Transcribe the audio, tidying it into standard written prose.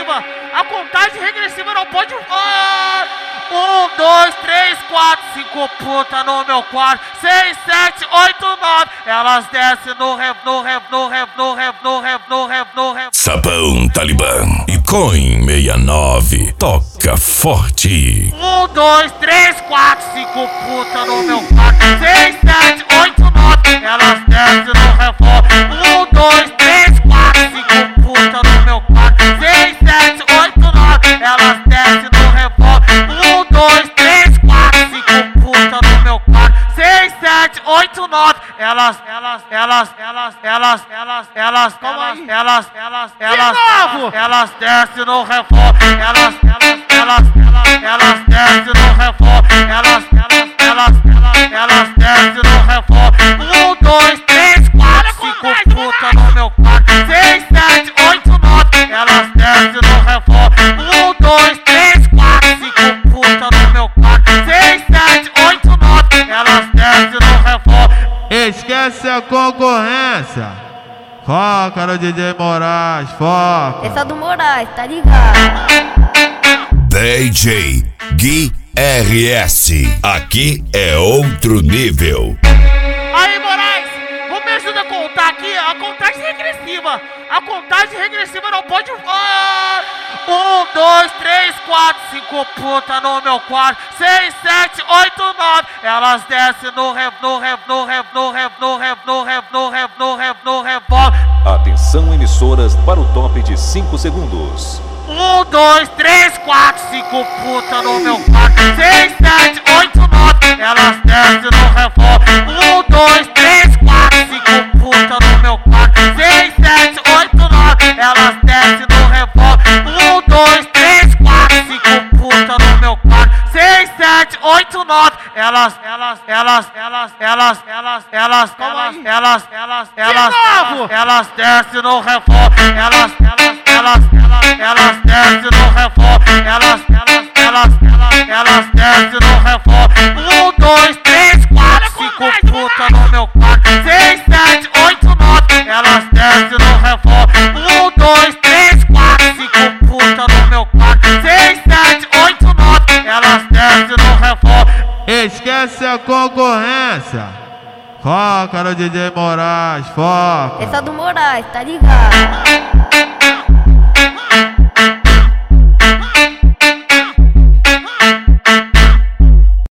regressiva. A contagem regressiva não pode... 1, 2, 3, 4, 5 puta no meu quarto. 6, 7, 8, 9. Elas descem no rev. Sabão Talibã e Coin 69. Toca forte. 1, 2, 3, 4, 5 puta no meu quarto. 6, 7, 8, 9. Elas descem no rev. 1, 2, 3, 4, 5 puta no meu quarto. 6, 7, 8, 9. Elas descem no rev. 1, 2, 3, 4, 5 puta no meu quarto. 6, 7, 8, 9. Elas descem no rev. Elas descem no rev. Elas descem no rev. 1, 2, 3, 4, 5 puta no meu quarto. 6, 7, 8, 9. Elas descem no rev. 1, 2, 3, 4, 5 puta no meu quarto. 6, 7, 8, 9. Elas descem no rev. Esquece a concorrência. Foca no DJ Moraes, foca. Essa é do Moraes, tá ligado? DJ Gui RS. Aqui é outro nível. Aí, Moraes, vamos me ajudar a contar aqui a contagem regressiva. A contagem regressiva não pode... 1, 2, 3, 4, 5 puta no meu quarto. 6, 7, 8, 9. Elas descem no rev. Atenção, emissoras, para o top de 5 segundos. 1, 2, 3, 4, 5 puta no meu quarto. 6, 7, 8, 9. Elas descem no rev. 1, 2, 3, 4, 5 puta no meu quarto. 6, 7, 8, 9. Elas descem no rev. 1, 2, 3, 4, 5 puta no meu quarto. 6, 7, 8, 9. Elas descem no rev. Elas descem no rev. Elas descem no rev. 1, 2, 3, 4, 5 puta no meu quarto. 6, 7, 8, 9. Elas descem no rev. 1, 2, 3, 4, 5 puta no meu quarto. 6, 7, 8, 9. Elas descem no rev. Esquece a concorrência. Foca no DJ Moraes, foca. Essa é do Moraes, tá ligado?